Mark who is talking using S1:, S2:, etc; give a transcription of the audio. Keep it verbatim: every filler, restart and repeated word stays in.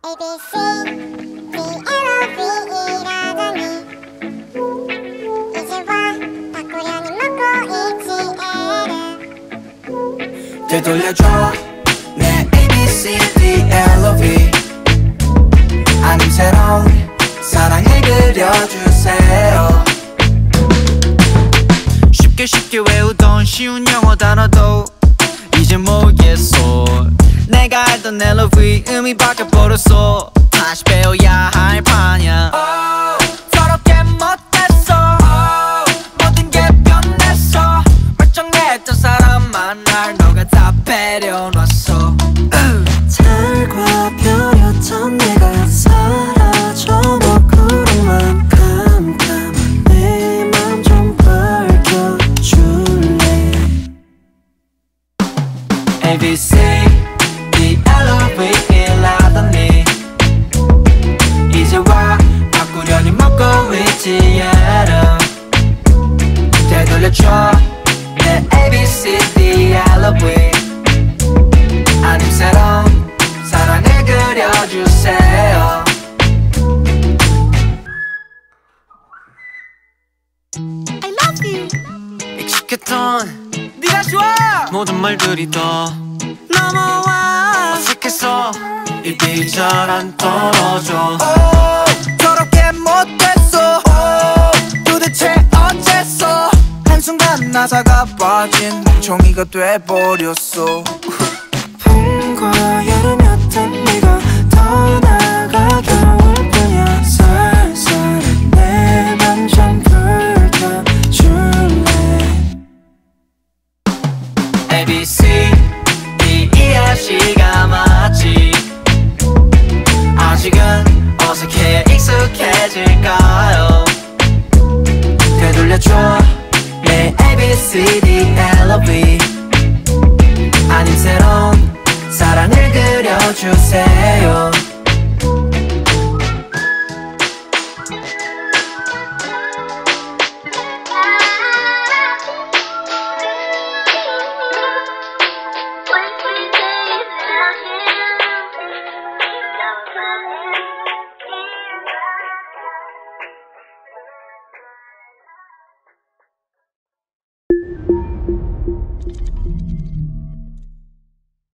S1: A B C D L O V E라더니 이제 와 바꾸려니 먹고 있지 애를
S2: 되돌려줘 내 A B C D L O V 아님 새로운 사랑을 그려주세요. 쉽게 쉽게 외우던 쉬운 영어 단어도 이제 모르겠어. 내가 알던 L O V 의미 바뀌어버렸어. 다시 배워야 할 판이야. oh, 저렇게 못했어. oh, 모든 게 변했어. 멀쩡했던 사람만 날 너가 다 배려놨어.
S3: 달과 별이었던 내가 사라져 너 구름만 깜깜한 내 맘 좀 밝혀줄래.
S2: A B C D L O V E라더니 이제 와 바꾸려니 먹고 있지 얘를 되돌려줘 내 A B C D L O V 아님 새로운 사랑을 그려주세요.
S1: I love you
S2: 익숙했던 네가 좋아 모든 말들이 더 넘어와 어색해서 입이 잘 안 떨어져. oh, 저렇게 못했어. oh, 도대체 어째서 한순간 나사가 빠진 멍청이가 돼버렸어.
S3: 봄과 여름이었던 네가 떠나가 겨울뿐이야. 살살한 내 맘 좀 불켜줄래.
S2: A B C D E F C가 맞지. 아직은 어색해 익숙해질까요. 되돌려줘 내 A B C D L O V 아님 새로운 사랑을 그려주세요.